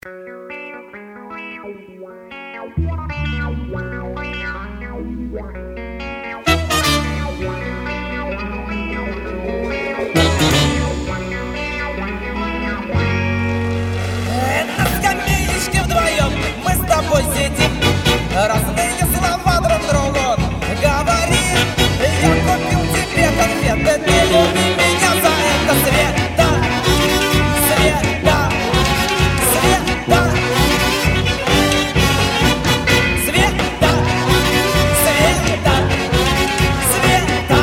скамеечке вдвоем мы с тобой сидим, разные слова друг другу говорим. Я купил тебе конфеты, ты люби меня за это, Света, Света, Света, Света, Света, Света.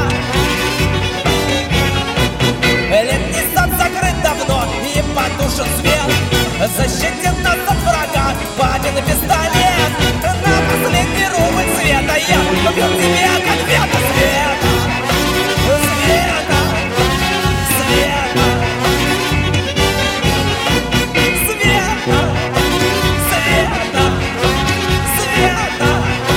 Летний сад закрыт давно и потушен свет, защитит нас от врага папин пистолет. На последний рубль света я купил тебе конфеты, Света, Света, Света, Света, Света, Света.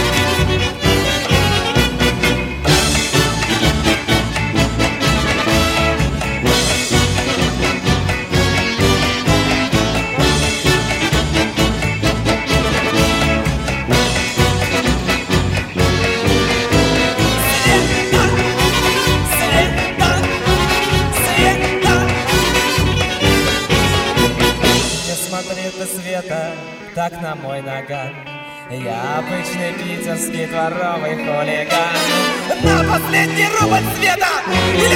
Смотри ты, Света, так на мой наган. Я обычный питерский дворовый хулиган. На последний рубль, Света,